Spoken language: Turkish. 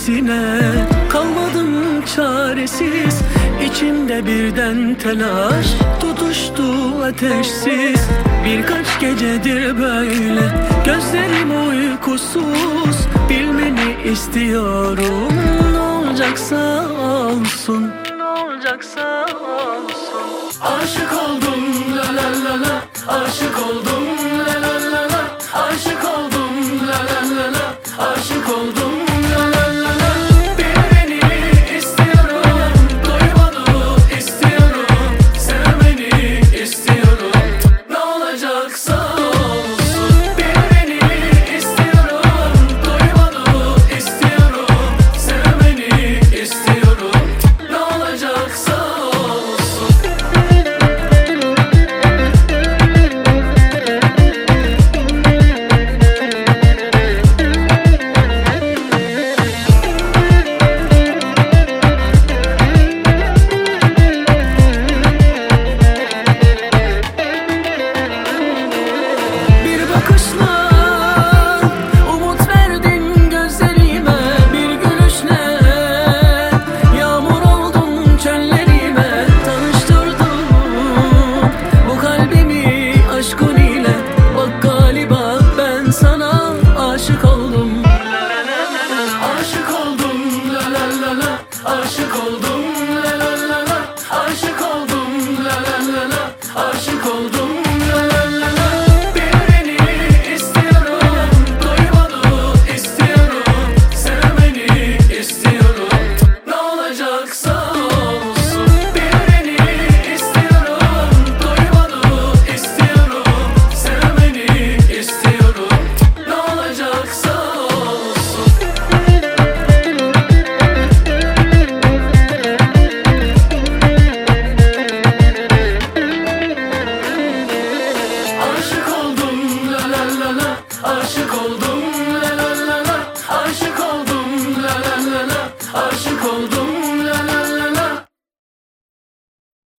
öylesine. Kalmadım çaresiz, içimde birden telaş, tutuştu ateşsiz. Birkaç gecedir böyle, gözlerim uykusuz. Bilmeni istiyorum, ne olacaksa olsun, ne olacaksa olsun. Aşık oldum la la la la, aşık oldum la la la la, aşık oldum la la la la, aşık oldum la la la la. Bilmeni istiyorum, duymanu istiyorum, sevmeni istiyorum, ne olacaksa olsun. Bilmeni istiyorum, duymanu istiyorum, sevmeni istiyorum, ne olacaksa olsun. Bir bakışla